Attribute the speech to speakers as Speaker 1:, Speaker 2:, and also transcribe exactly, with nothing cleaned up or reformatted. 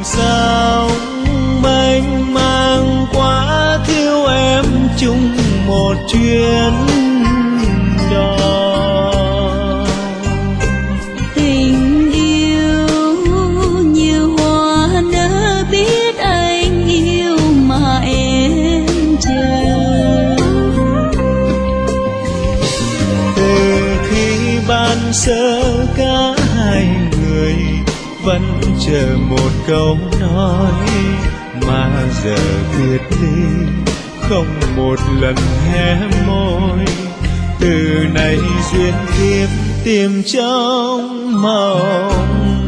Speaker 1: sao mênh mang quá, thiếu em chung một chuyến đò.
Speaker 2: Tình yêu như hoa nở, biết anh yêu mà em chờ.
Speaker 1: Từ khi ban sơ cả hai người vẫn chờ một câu nói, mà giờ biệt ly không một lần hé môi. Từ nay duyên kiếp tìm trong mộng